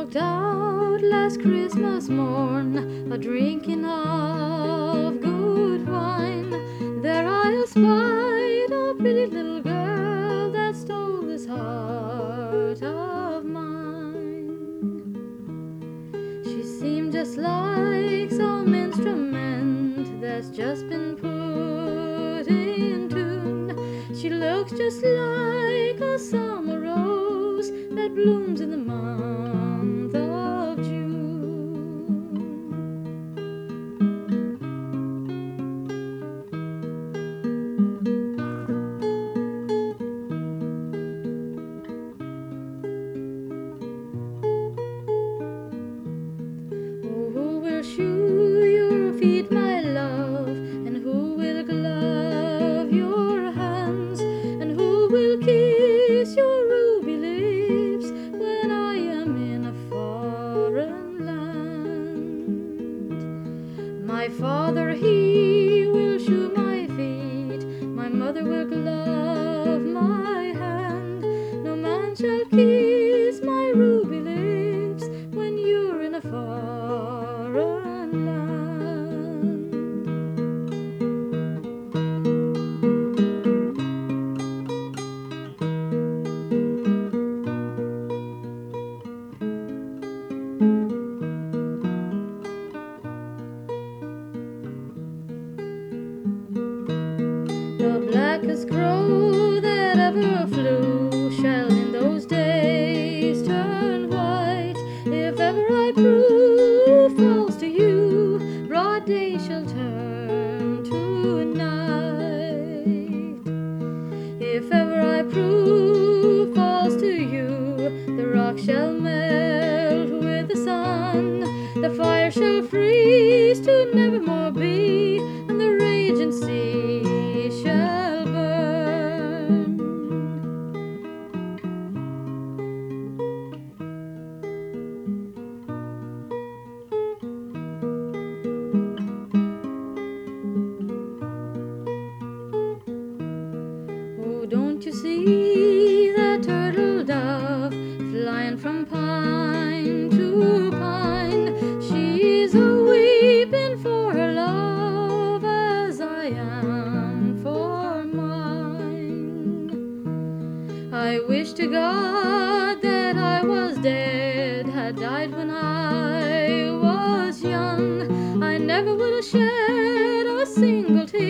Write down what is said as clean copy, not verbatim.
walked out last Christmas morn, a drinking of good wine. There I espied a pretty little girl that stole this heart of mine. She seemed just like some instrument that's just been put in tune. She looks just like a summer rose that blooms in the month of June. Oh, who will shoe your feet, my love, and who will glove your hands, and who will kiss your ruby lips when I am in a foreign land? My father, he will shoe my feet, my mother will glove my hand. No man shall kiss my ruby lips when you're in a foreign land. The blackest crow that ever flew shall in those days turn white. If ever I prove false to you, broad day shall turn to night. If ever I prove false to you, the rock shall melt with the sun, the fire shall freeze to never more be, and the raging sea shall burn. Oh, don't you see that turtle dove flying from pine to pine? She's a-weeping for her love as I am for mine. I wish to God that I was dead, had died when I was young. I never would have shed a single tear